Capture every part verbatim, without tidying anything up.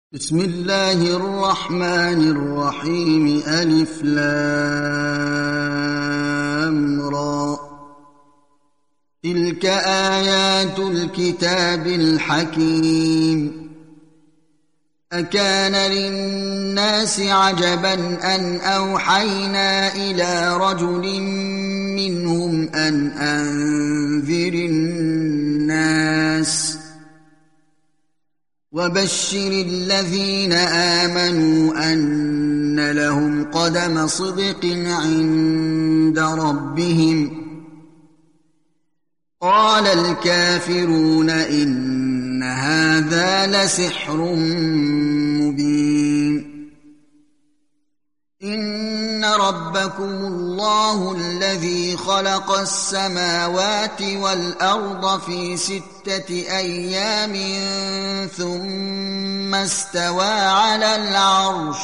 بسم الله الرحمن الرحيم ألف لام را تلك آيات الكتاب الحكيم أكان للناس عجبا أن أوحينا إلى رجل منهم أن أنذر الناس وبشر الذين آمنوا أن لهم قدم صدق عند ربهم قال الكافرون إن هذا لسحر مبين إن ربكم الله الذي خلق السماوات والأرض في ستة أيام ثم استوى على العرش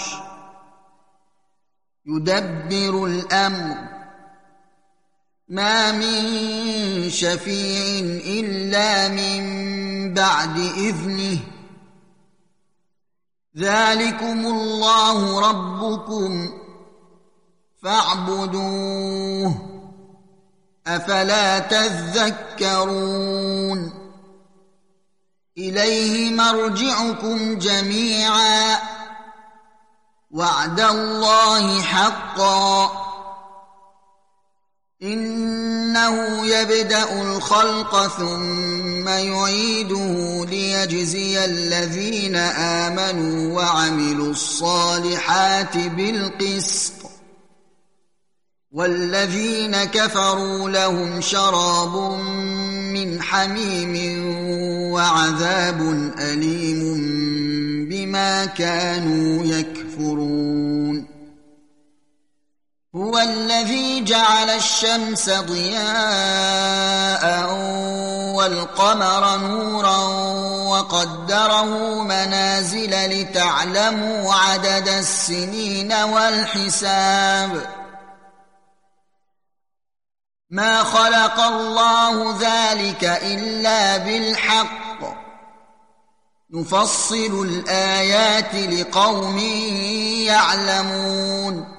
يدبر الأمر ما من شفيع إلا من بعد إذنه ذلكم الله ربكم فاعبدوه أفلا تذكرون إليه مرجعكم جميعا وعد الله حقا إنه يبدأ الخلق ثم يعيده ليجزي الذين آمنوا وعملوا الصالحات بالقسط والذين كفروا لهم شراب من حميم وعذاب أليم بما كانوا يكفرون هو الذي جعل الشمس ضياء والقمر نورا وقدره منازل لتعلموا عدد السنين والحساب ما خلق الله ذلك إلا بالحق نفصل الآيات لقوم يعلمون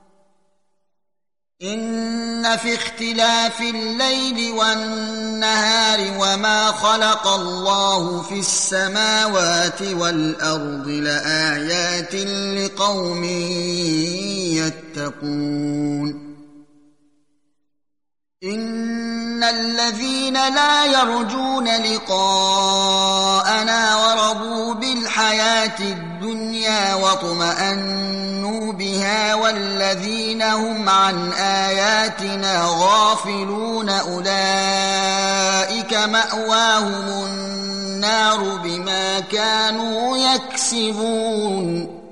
إن في اختلاف الليل والنهار وما خلق الله في السماوات والأرض لآيات لقوم يتقون إن الذين لا يرجون لقاءنا ورضوا بالحياة الدنيا واطمأنوا بها والذين هم عن آياتنا غافلون أولئك مأواهم النار بما كانوا يكسبون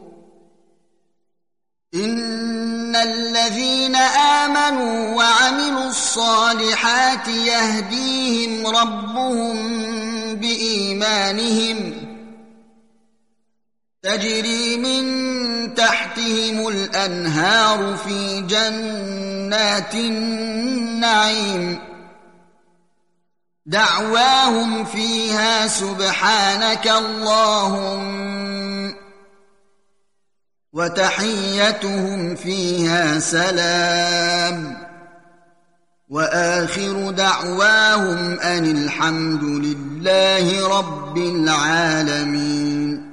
إن الذين آمنوا وعملوا الصالحات يهديهم ربهم بإيمانهم تجري من تحتهم الأنهار في جنات النعيم دعواهم فيها سبحانك اللهم وتحيتهم فيها سلام وآخر دعواهم أن الحمد لله رب العالمين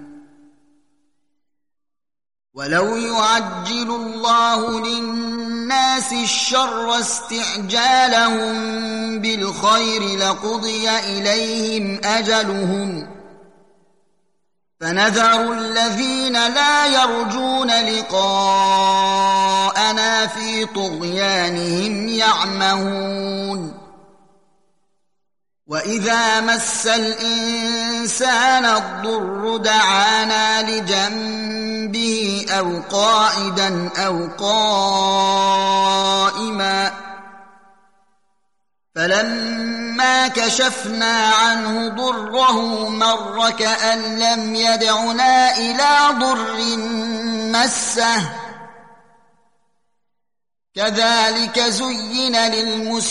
ولو يعجل الله للناس الشر استعجالهم بالخير لقضي إليهم أجلهم فنذر الذين لا يرجون لقاءنا في طغيانهم يعمهون وإذا مس الإنسان الضر دعانا لجنبه أو قاعدا أو قائما فلما كشفنا عنه ضره مر كأن لم يدعنا إلى ضر مسه كذلك زين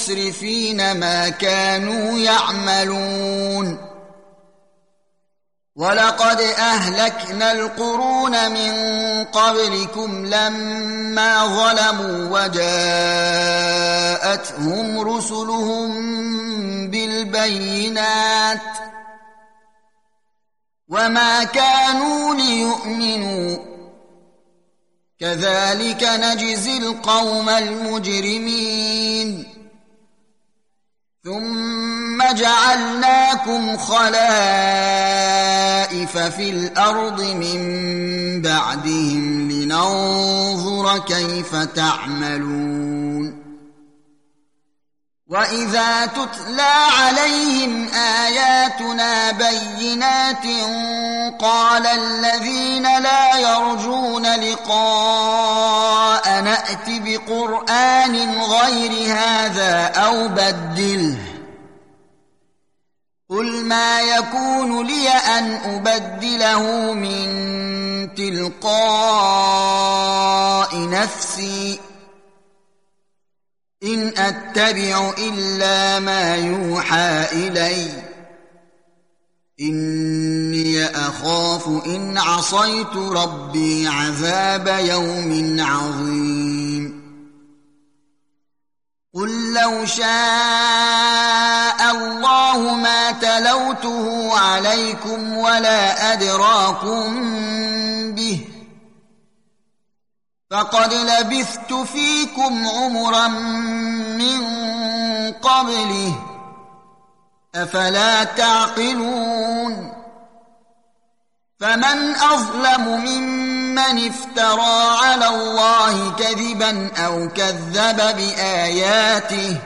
للمسرفين ما كانوا يعملون ولقد أهلكنا القرون من قبلكم لما ظلموا وجاءتهم رسلهم بالبينات وما كانوا ليؤمنوا كذلك نجزي القوم المجرمين ثم جعلناكم خلائف في الأرض من بعدهم لننظر كيف تعملون وإذا تتلى عليهم آياتنا بينات قال الذين لا يرجون لقاء نأت بقرآن غير هذا أو بدله قل ما يكون لي أن أبدله من تلقاء نفسي إن أتبع إلا ما يوحى إلي إني أخاف إن عصيت ربي عذاب يوم عظيم قل لو شاء الله ما تلوته عليكم ولا أدراكم به فقد لبثت فيكم عمرا من قبله أفلا تعقلون فمن أظلم ممن افترى على الله كذبا أو كذب بآياته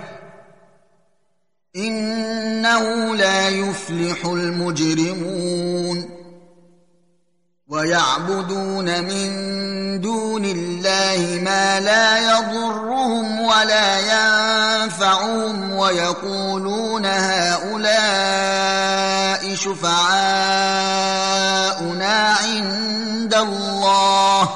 إنه لا يفلح المجرمون ويعبدون من دون الله ما لا يضرهم ولا ينفعهم ويقولون هؤلاء شفعاؤنا عند الله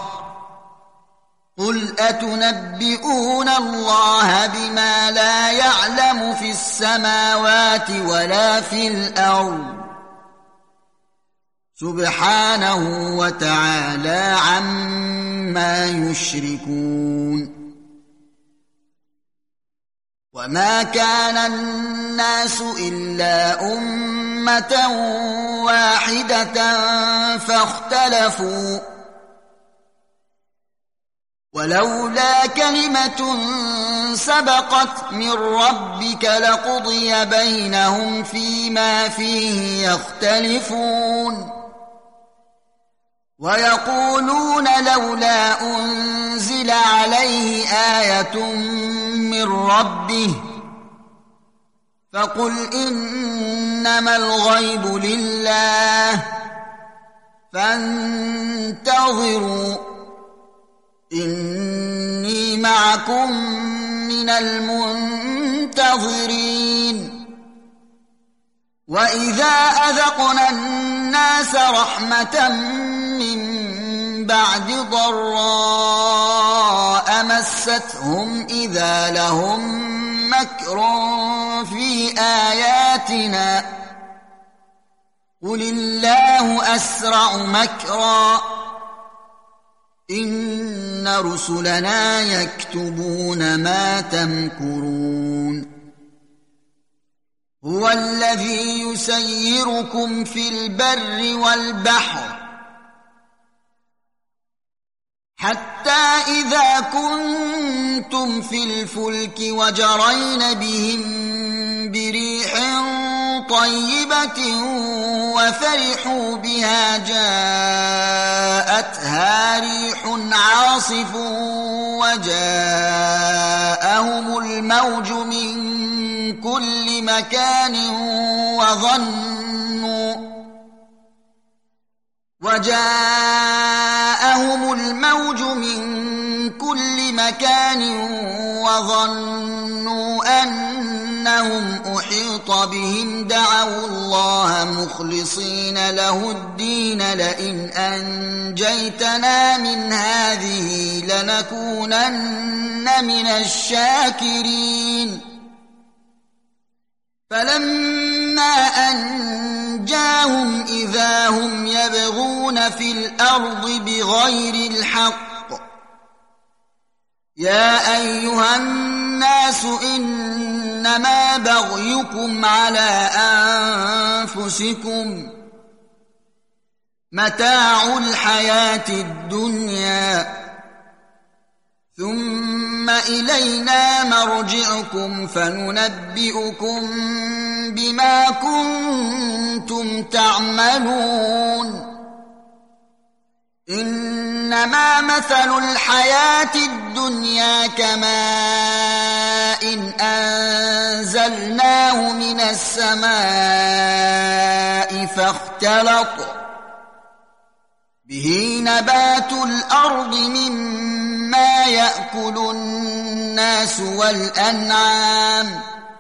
قل أتنبئون الله بما لا يعلم في السماوات ولا في الأرض سبحانه وتعالى عما يشركون وما كان الناس إلا أمة واحدة فاختلفوا ولولا كلمة سبقت من ربك لقضي بينهم فيما فيه يختلفون ويقولون لولا أنزل عليه آية من ربه فقل إنما الغيب لله فانتظروا إني معكم من المنتظرين وإذا أذقنا الناس رحمة من بعد ضراء مستهم إذا لهم مكر في آياتنا قل الله أسرع مكرا إن رسلنا يكتبون ما تمكرون هو الذي يسيركم في البر والبحر حتى إذا كنتم في الفلك وجرين بهم بريح طيبة وفرحوا بها جاءتها ريح عاصف وجاءهم الموج من كل مكان وظنوا وجاءهم الموج من كل مكان وظنوا أنهم أحيط بهم دعوا الله مخلصين له الدين لئن أنجيتنا من هذه لنكونن من الشاكرين فلما أنجاهم إذا هم يبغون في الأرض بغير الحق يا أيها الناس إنما بغيكم على أنفسكم متاع الحياة الدنيا ثم إلينا مرجعكم فننبئكم بما كنتم تعملون إنما مثل الحياة الدنيا كماء إن أنزلناه من السماء فاختلط به نبات الأرض مما يأكل الناس والأنعام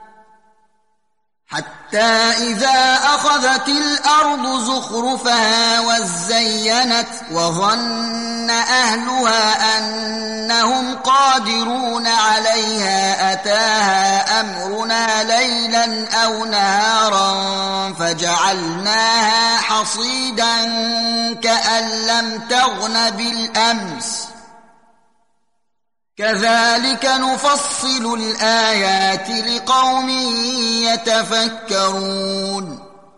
حتى إذا أخذت الأرض زخرفها وزينت وظن أهلها أنهم قادرون عليها أتاها أمرنا ليلا أو نهارا فجعلناها حصيدا كأن لم تغن بالأمس كذلك نفصل الآيات لقوم يتفكرون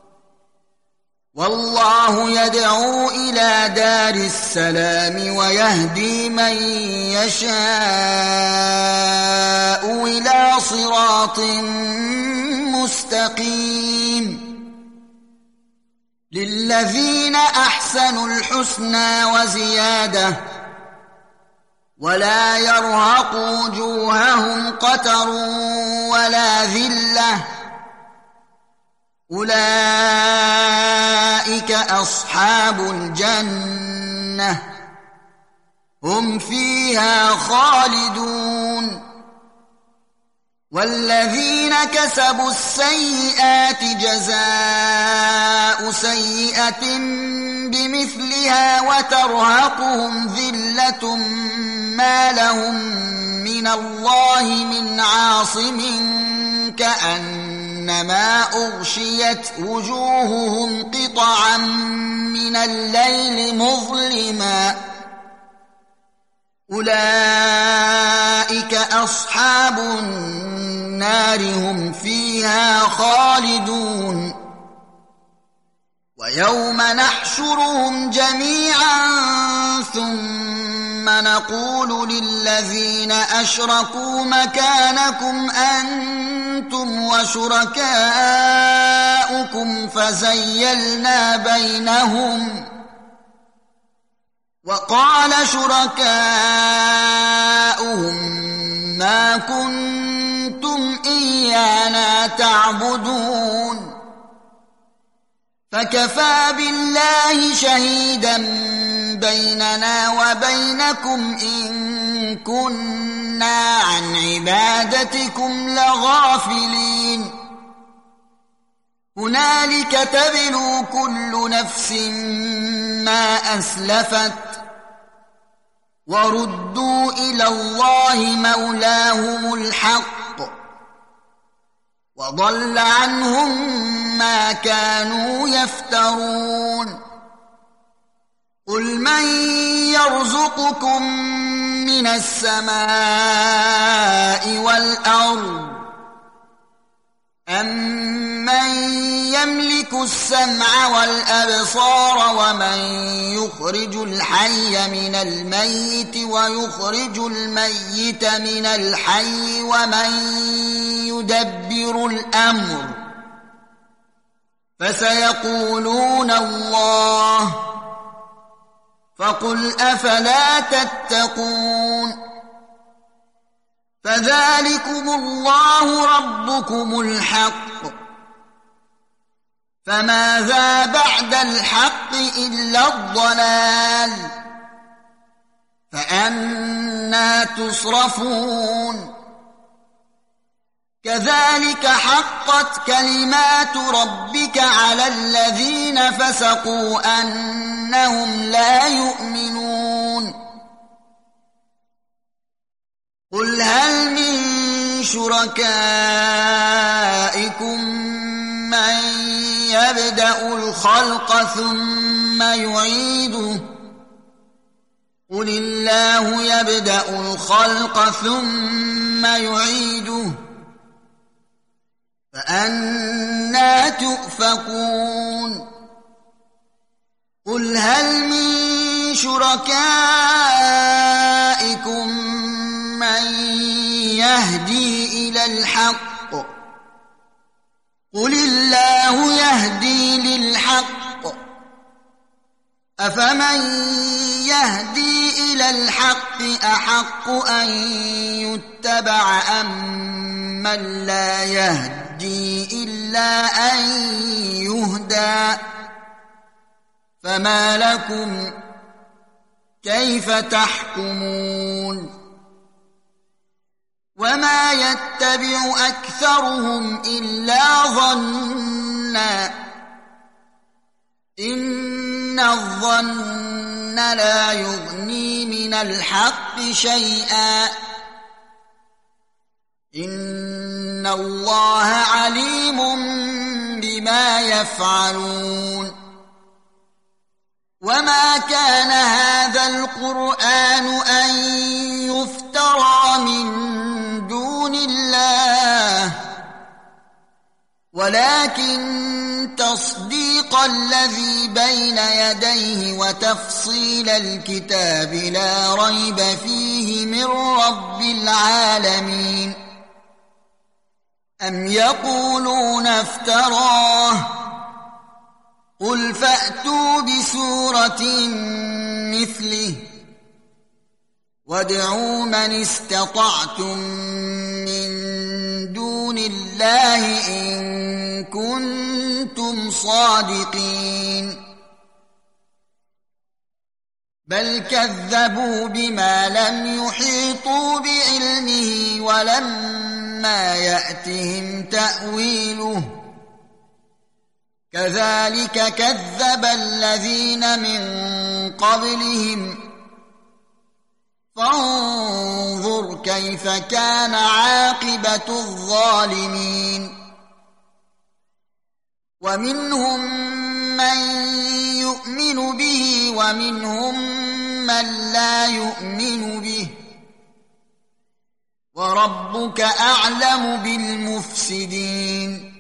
والله يدعو إلى دار السلام ويهدي من يشاء إلى صراط مستقيم للذين أحسنوا الحسنى وزيادة ولا يرهق وجوههم قتر ولا ذلة أولئك أصحاب الجنة هم فيها خالدون والذين كسبوا السيئات جزاء سيئة بمثلها وترهقهم ذلة ما لهم من الله من عاصم كأنما أغشيت وجوههم قطعا من الليل مظلما أولئك أصحاب النار هم فيها خالدون ويوم نحشرهم جميعا ثم نقول للذين أشركوا مكانكم أنتم وشركاؤكم فزيلنا بينهم وقال شركاؤهم ما كنتم إيانا تعبدون فكفى بالله شهيدا بيننا وبينكم إن كنا عن عبادتكم لغافلين هنالك تبلو كل نفس ما أسلفت وردوا إلى الله مولاهم الحق وضل عنهم ما كانوا يفترون قل من يرزقكم من السماء والأرض أَمَّن يَمْلِكُ السَّمْعَ وَالْأَبْصَارَ وَمَن يُخْرِجُ الْحَيَّ مِنَ الْمَيِّتِ وَيُخْرِجُ الْمَيِّتَ مِنَ الْحَيِّ وَمَن يُدَبِّرُ الْأَمْرَ فَسَيَقُولُونَ اللَّهُ فَقُلْ أَفَلَا تَتَّقُونَ فذلكم الله ربكم الحق فماذا بعد الحق إلا الضلال فأنى تصرفون كذلك حقت كلمات ربك على الذين فسقوا أنهم لا يؤمنون قل هل من شركائكم يبدأ الخلق ثم يعيده قل الله يبدأ الخلق ثم يعيده فأنى تؤفكون قل هل من شركائكم من يهدي إلى الحق قل الله يهدي للحق أفمن يهدي إلى الحق أحق أن يتبع أم من لا يهدي إلا أن يهدى فما لكم كيف تحكمون وما يتبع أكثرهم إلا ظنا إن الظن لا يغني من الحق شيئا إن الله عليم بما يفعلون وما كان هذا القرآن أن يفترى من دون الله ولكن تصديق الذي بين يديه وتفصيل الكتاب لا ريب فيه من رب العالمين أم يقولون افتراه قل فأتوا بسورة مثله وادعوا من استطعتم من دون الله إن كنتم صادقين بل كذبوا بما لم يحيطوا بعلمه ولما يأتهم تأويله كذلك كذب الذين من قبلهم فانظر كيف كان عاقبة الظالمين ومنهم من يؤمن به ومنهم من لا يؤمن به وربك أعلم بالمفسدين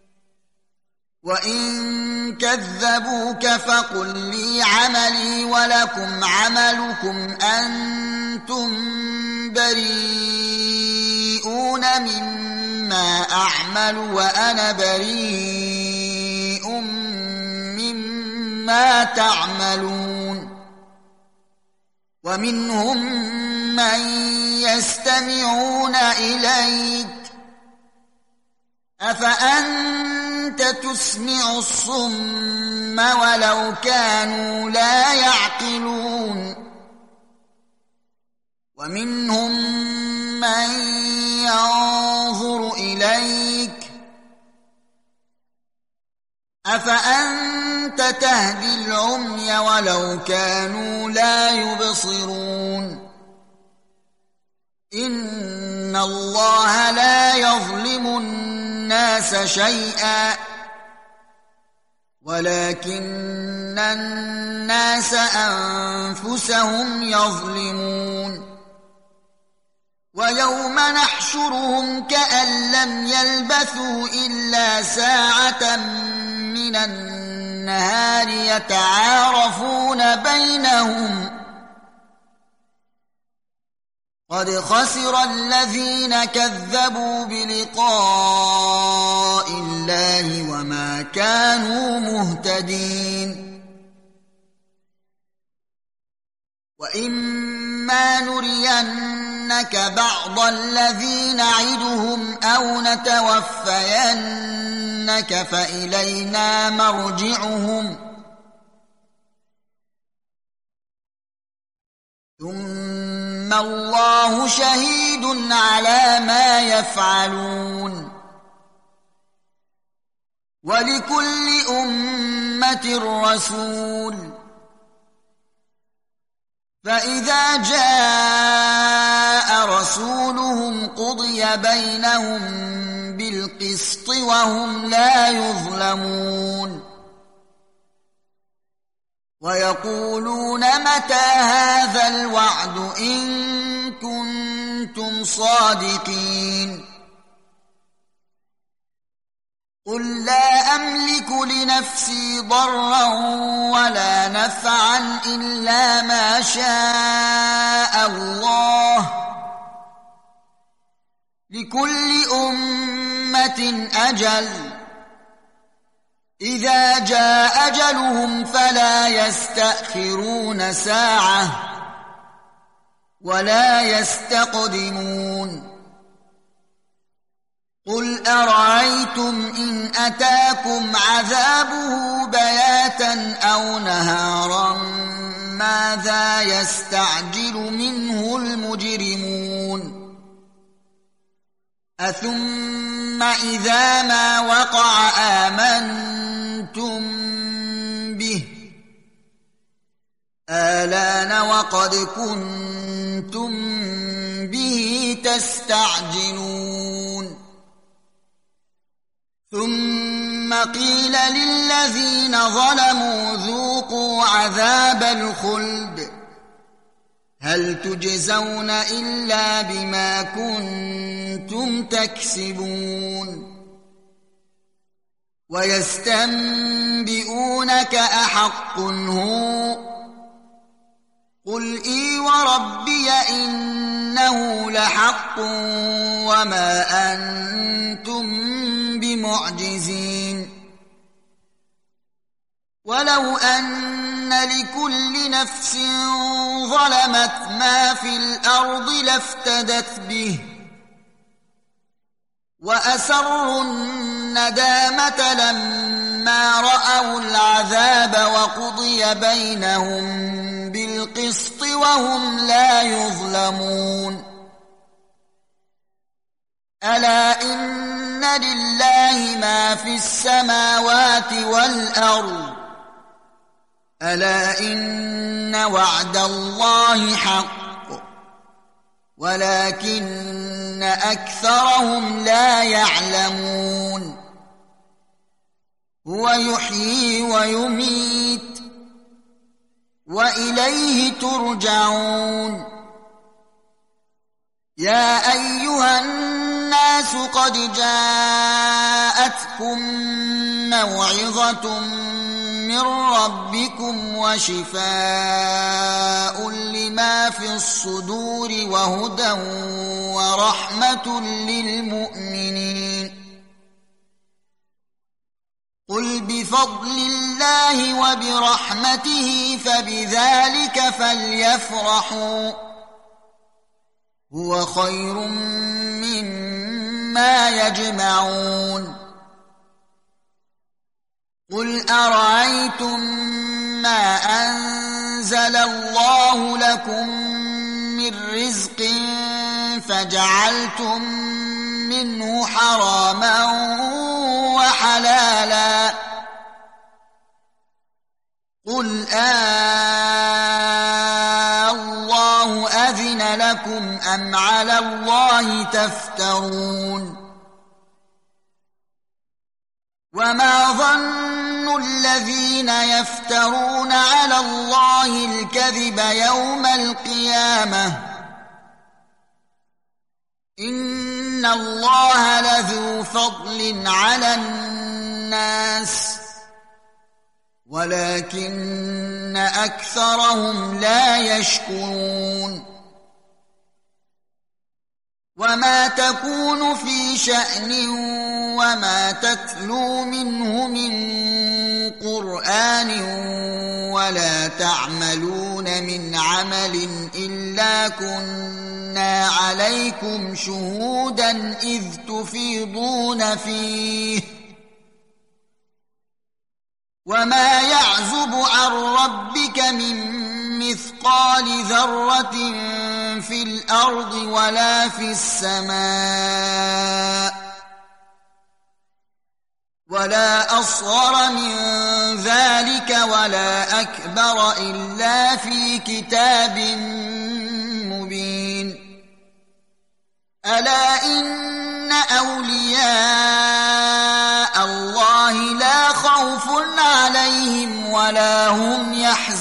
وإن كذبوك فقل لي عملي ولكم عملكم أنتم بريئون مما أعمل وأنا بريء مما تعملون ومنهم من يستمعون إليك أفأنت تسمع الصم ولو كانوا لا يعقلون ومنهم من ينظر إليك أفأنت تهدي العمي ولو كانوا لا يبصرون إن الله لا يظلم الناس شيئا ولكن الناس أنفسهم يظلمون ويوم نحشرهم كأن لم يلبثوا إلا ساعة من النهار يتعارفون بينهم قد خسر الذين كذبوا بلقاء الله وما كانوا مهتدين وإما نرينك بعض الذي نعدهم أو نتوفينك فإلينا مرجعهم ثم الله شهيد على ما يفعلون ولكل أمة رسول فإذا جاء رسولهم قضي بينهم بالقسط وهم لا يظلمون ويقولون متى هذا الوعد إن كنتم صادقين قل لا أملك لنفسي ضرا ولا نفعا إلا ما شاء الله لكل أمة أجل إذا جاء أجلهم فلا يستأخرون ساعة ولا يستقدمون قل أرأيتم إن أتاكم عذابه بياتا أو نهارا ماذا يستعجل منه المجرمون أثم إذا ما وقع آمنتم به آلان وقد كنتم به تستعجلون ثم قيل للذين ظلموا ذوقوا عذاب الخلد هل تجزون إلا بما كنتم تكسبون ويستنبئونك أحق هو قل إي وربي إنه لحق وما أنتم بمعجزين ولو أن لكل نفس ظلمت ما في الأرض لافتدت به وأسروا الندامة لما رأوا العذاب وقضي بينهم بالقسط وهم لا يظلمون ألا إن لله ما في السماوات والأرض ألا إن وعد الله حق ولكن أكثرهم لا يعلمون هو يحيي ويميت وإليه ترجعون يا أيها الناس قد جاءتكم موعظة من ربكم وشفاء لما في الصدور وهدى ورحمة للمؤمنين قل بفضل الله وبرحمته فبذلك فليفرحوا هو خير مما يجمعون قل أرأيتم ما أنزل الله لكم من رزق فجعلتم منه حراما وحلالا قل آه الله أذن لكم أم على الله تفترون وما ظن الذين يفترون على الله الكذب يوم القيامة إن الله لذو فضل على الناس ولكن أكثرهم لا يشكرون وما تكون في شأن وما تتلو منه من قرآن ولا تعملون من عمل إلا كنا عليكم شهودا إذ تفيضون فيه وما يعزب عن ربك من مثقال ذرة في الأرض ولا في السماء ولا أصغر من ذلك ولا أكبر إلا في كتاب مبين ألا إن أولياء الله لا خوف عليهم ولا هم يحزنون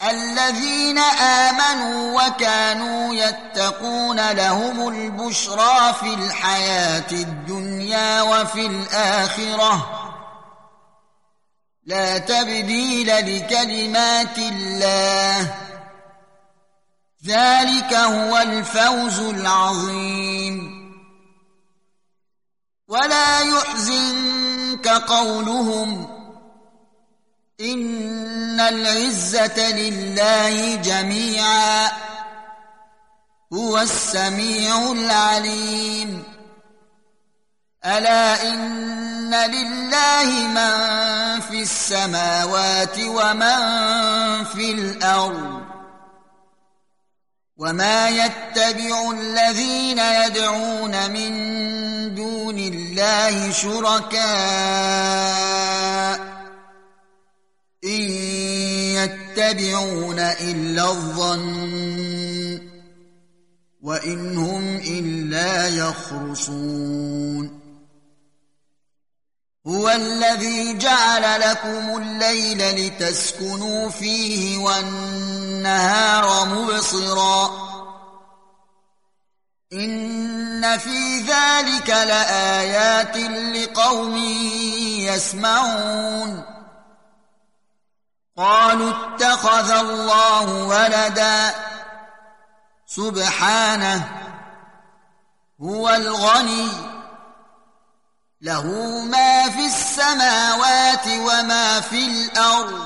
الذين آمنوا وكانوا يتقون لهم البشرى في الحياة الدنيا وفي الآخرة لا تبديل لكلمات الله ذلك هو الفوز العظيم ولا يحزنك قولهم إن العزة لله جميعا هو السميع العليم ألا إن لله من في السماوات ومن في الأرض وما يتبع الذين يدعون من دون الله شركاء إن يتبعون إلا الظن وإن هم إلا يخرصون هو الذي جعل لكم الليل لتسكنوا فيه والنهار مبصرا إن في ذلك لآيات لقوم يسمعون قالوا اتخذ الله ولدا سبحانه هو الغني له ما في السماوات وما في الأرض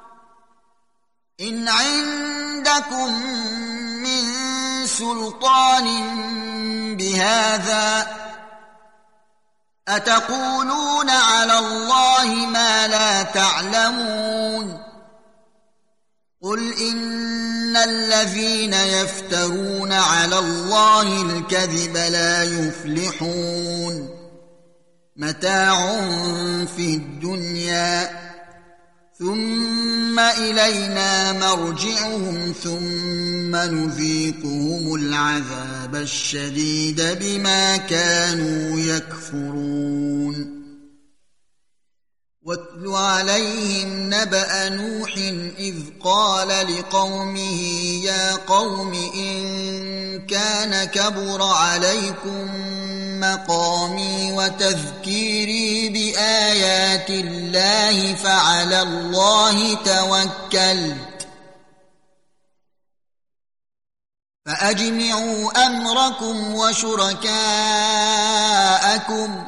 إن عندكم من سلطان بهذا أتقولون على الله ما لا تعلمون قل إن الذين يفترون على الله الكذب لا يفلحون متاع في الدنيا ثم إلينا مرجعهم ثم نذيقهم العذاب الشديد بما كانوا يكفرون واتل عليهم نبأ نوح إذ قال لقومه يا قوم إن كان كبر عليكم مقامي وتذكيري بآيات الله فعلى الله توكلت فأجمعوا أمركم وشركاءكم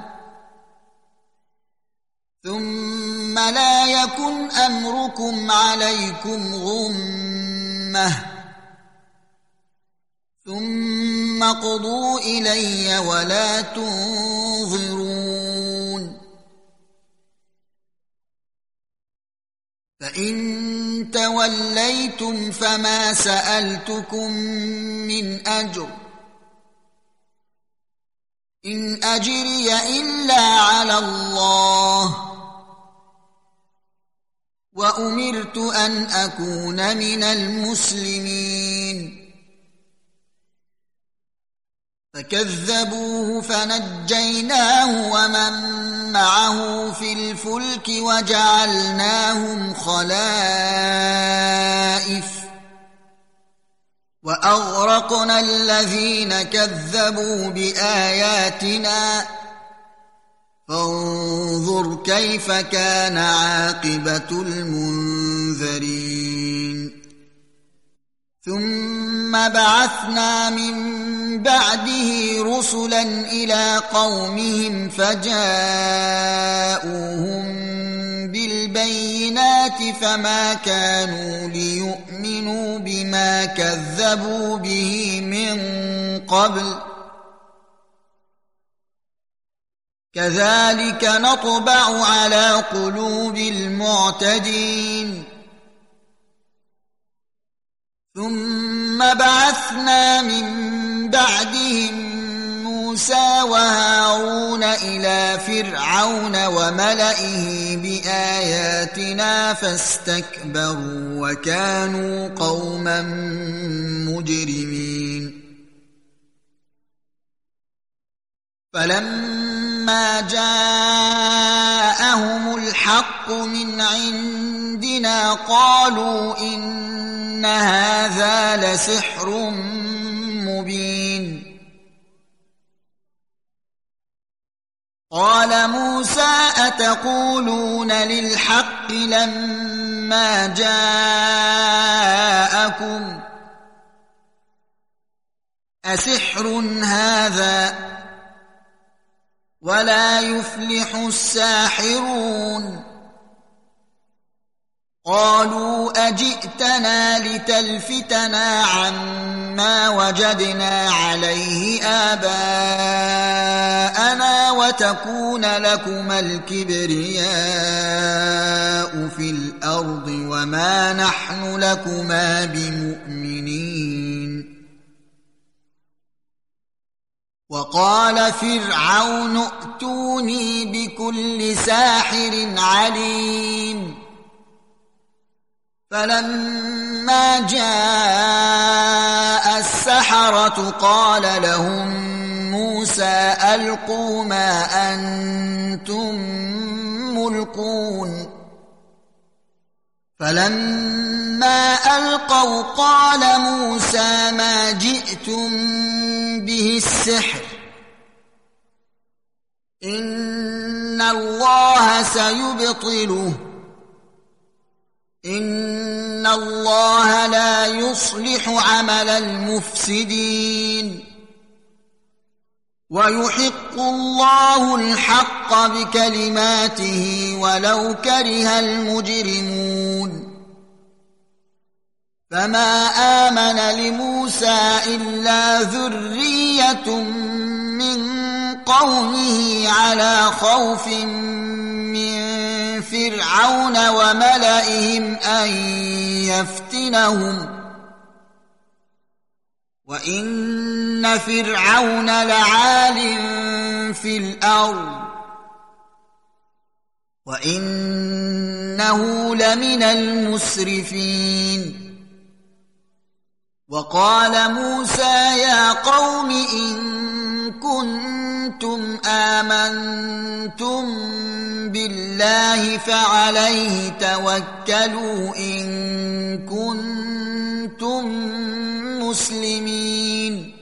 ثم لا يكن أمركم عليكم غمة ثم قضوا إلي ولا تنظرون فإن توليتم فما سألتكم من أجر إن أجري إلا على الله وأمرت أن أكون من المسلمين فكذبوه فنجيناه ومن معه في الفلك وجعلناهم خلائف وأغرقنا الذين كذبوا بآياتنا فانظر كيف كان عاقبة المنذرين ثم بعثنا من بعده رسلا إلى قومهم فجاءوهم بالبينات فما كانوا ليؤمنوا بما كذبوا به من قبل كذلك نطبع على قلوب المعتدين ثم بعثنا من بعدهم موسى وهارون إلى فرعون وملئه بآياتنا فاستكبروا وكانوا قوما مجرمين فلما جاءهم الحق من عندنا قالوا إن إن هذا لسحر مبين. قال موسى أتقولون للحق لما جاءكم أسحر هذا ولا يفلح الساحرون. قالوا أجئتنا لتلفتنا عما وجدنا عليه آباءنا وتكون لكما الكبرياء في الأرض وما نحن لكما بمؤمنين. وقال فرعون ائتوني بكل ساحر عليم. فلما جاء السحرة قال لهم موسى ألقوا ما أنتم ملقون. فلما ألقوا قال موسى ما جئتم به السحر إن الله سيبطله إن الله لا يصلح عمل المفسدين ويحق الله الحق بكلماته ولو كره المجرمون. فما آمن لموسى إلا ذرية من قومه على خوف من فرعون وملئهم أن يفتنهم وإن فرعون لعال في الأرض وإنه لمن المسرفين. وقال موسى يا قوم إن كنتم آمنتم بالله فعليه توكلوا إن كنتم مسلمين.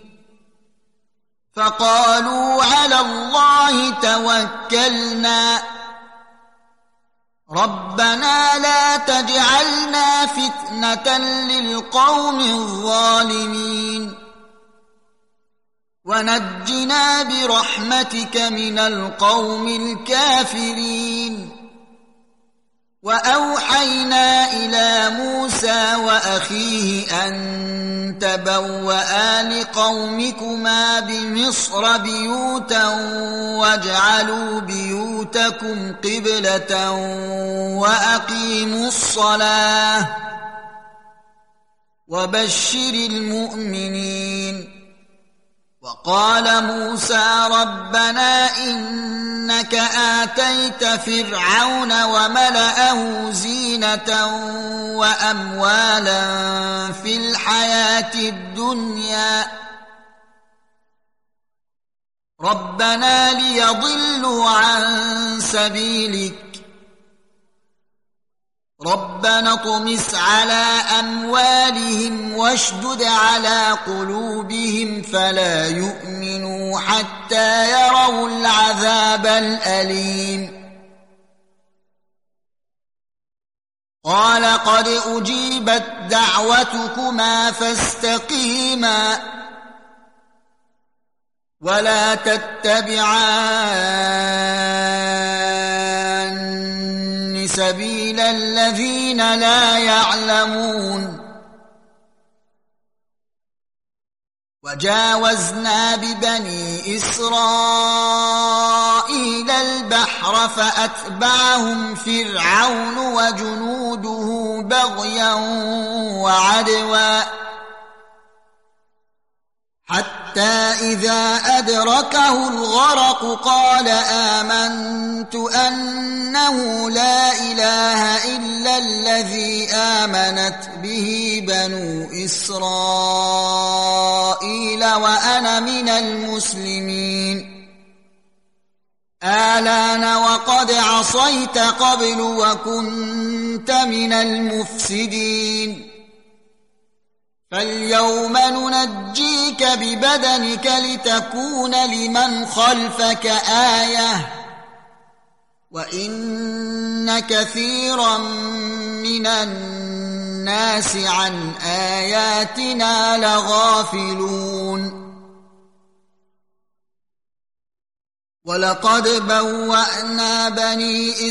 فقالوا على الله توكلنا ربنا لا تجعلنا فتنة للقوم الظالمين ونجنا برحمتك من القوم الكافرين. وأوحينا إلى موسى وأخيه أن تبوأ لقومكما بمصر بيوتا واجعلوا بيوتكم قبلة وأقيموا الصلاة وبشر المؤمنين. وقال موسى ربنا إنك آتيت فرعون وملأه زينة وأموالا في الحياة الدنيا ربنا ليضلوا عن سبيلك ربنا اطمس على أموالهم واشدد على قلوبهم فلا يؤمنوا حتى يروا العذاب الأليم. قال قد أجيبت دعوتكما فاستقيما ولا تتبعان سبيل الذين لا يعلمون. وجاوزنا ببني إسرائيل البحر فأتبعهم فرعون وجنوده بغيا وعدوا حتى إذا أدركه الغرق قال آمنت أنه لا إله إلا الذي آمنت به بنو إسرائيل وأنا من المسلمين. آلان وقد عصيت قبل وكنت من المفسدين. فاليوم ننجيك ببدنك لتكون لمن خلفك آية وإن كثيرا من الناس عن آياتنا لغافلون ولقد بوأنا بني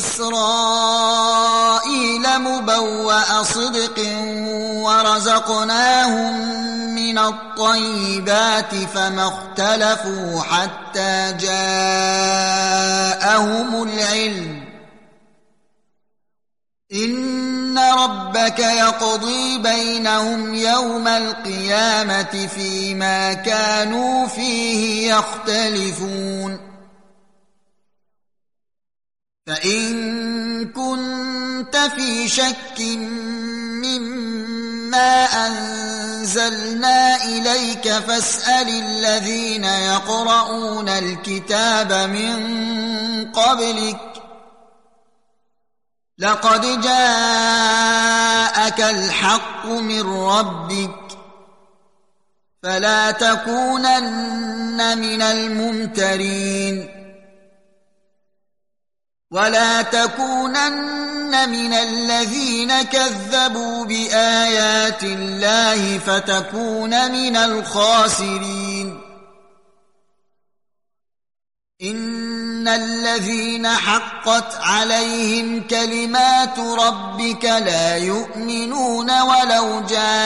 إسرائيل مبوأ صدق ورزقناهم من الطيبات فما اختلفوا حتى جاءهم العلم إن ربك يقضي بينهم يوم القيامة فيما كانوا فيه يختلفون فإن كنت في شك مما أنزلنا إليك فاسأل الذين يقرؤون الكتاب من قبلك لقد جاءك الحق من ربك فلا تكونن من الممترين ولا تكونن من الذين كذبوا بآيات الله فتكون من الخاسرين إن الذين حقت عليهم كلمات ربك لا يؤمنون ولو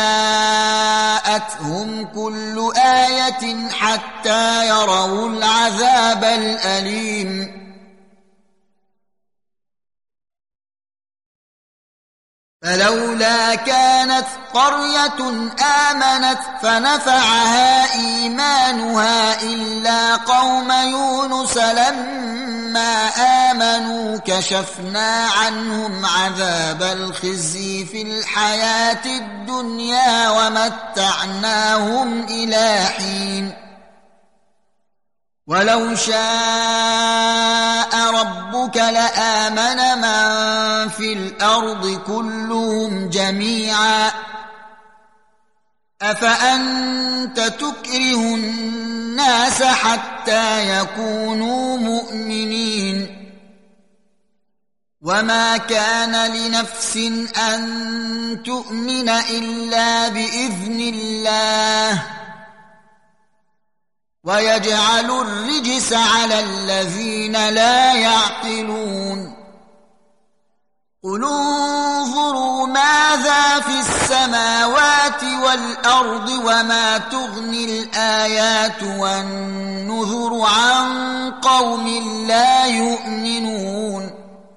جاءتهم كل آية حتى يروا العذاب الأليم فلولا كانت قرية آمنت فنفعها إيمانها إلا قوم يونس لما آمنوا كشفنا عنهم عذاب الخزي في الحياة الدنيا ومتعناهم إلى حين ولو شاء ربك لآمن من في الأرض كلهم جميعا أفأنت تكره الناس حتى يكونوا مؤمنين وما كان لنفس أن تؤمن إلا بإذن الله ويجعل الرجس على الذين لا يعقلون قل انظروا ماذا في السماوات والأرض وما تغني الآيات والنذر عن قوم لا يؤمنون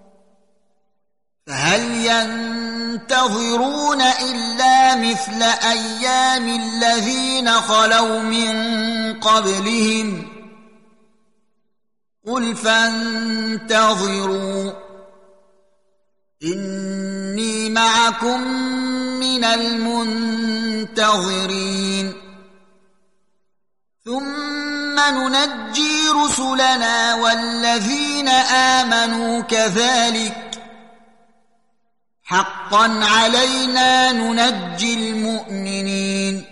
فهل ينتظرون إلا مثل أيام الذين خلوا من قبلهم قل فانتظروا إني معكم من المنتظرين ثم ننجي رسلنا والذين آمنوا كذلك حقا علينا ننجي المؤمنين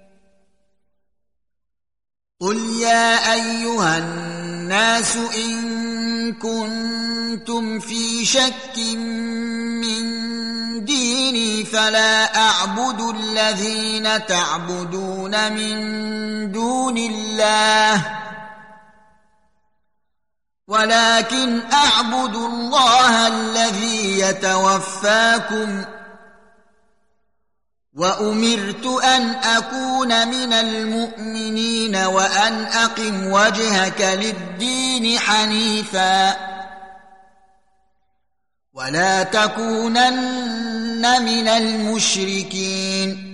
قل يا أيها الناس إن كنتم في شك من ديني فلا أعبد الذين تعبدون من دون الله ولكن أعبد الله الذي يتوفاكم وأمرت أن أكون من المؤمنين وأن أقم وجهك للدين حنيفا ولا تكونن من المشركين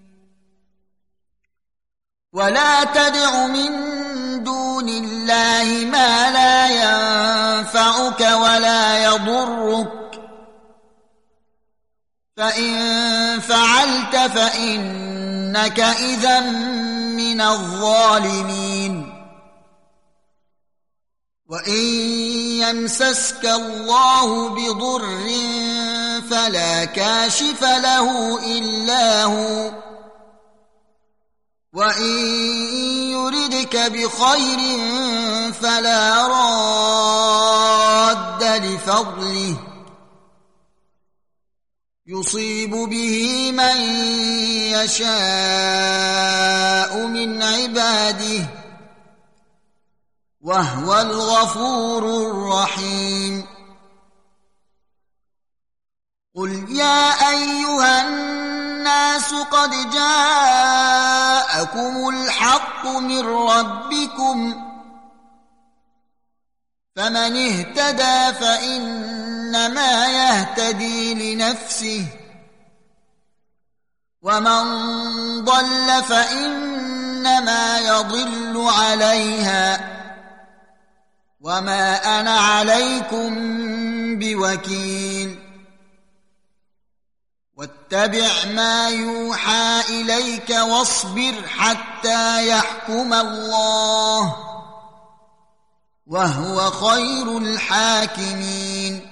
ولا تدع من دون الله ما لا ينفعك ولا يضرك فإن فعلت فإنك إذا من الظالمين وإن يمسسك الله بضر فلا كاشف له إلا هو وإن يردك بخير فلا راد لفضله يصيب به من يشاء من عباده وهو الغفور الرحيم قل يا أيها الناس قد جاءكم الحق من ربكم فمن اهتدى فإنما يهتدي لنفسه ومن ضل فإنما يضل عليها وما أنا عليكم بوكيل واتبع ما يوحى إليك واصبر حتى يحكم الله وهو خير الحاكمين